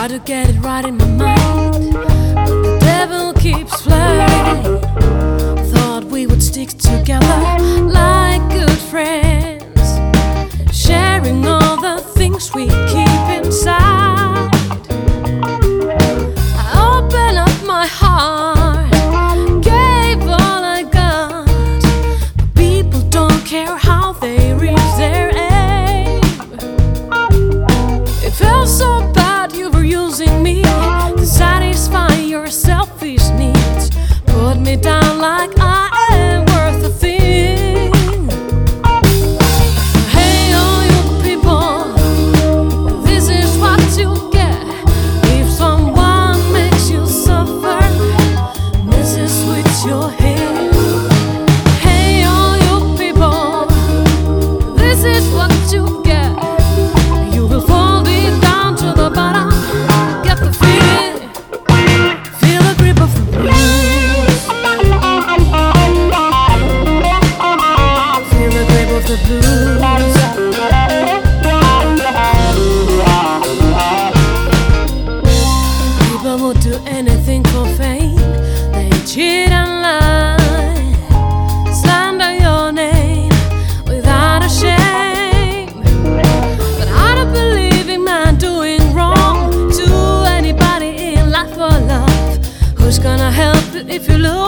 Try to get it right in my mind, but the devil keeps flirting. Thought we would stick together like good friends, sharing all the things we keep inside. I opened up my heart, gave all I got, but people don't care how they reach their aim. It felt so bad you were using me to satisfy your selfish needs. Put me down like I am worth a thing. Hey, all you people, this is what you get if someone makes you suffer. This is with your head. Hey, all you people, this is what you get. You will fall deep down to the bottom. Get the feeling, feel the grip of the blues. Feel the grip of the blues. People would do anything for fame. They cheat and lie, slander your name without a shame. But I don't believe in man doing wrong to anybody in life or love. Who's gonna help you if you lose?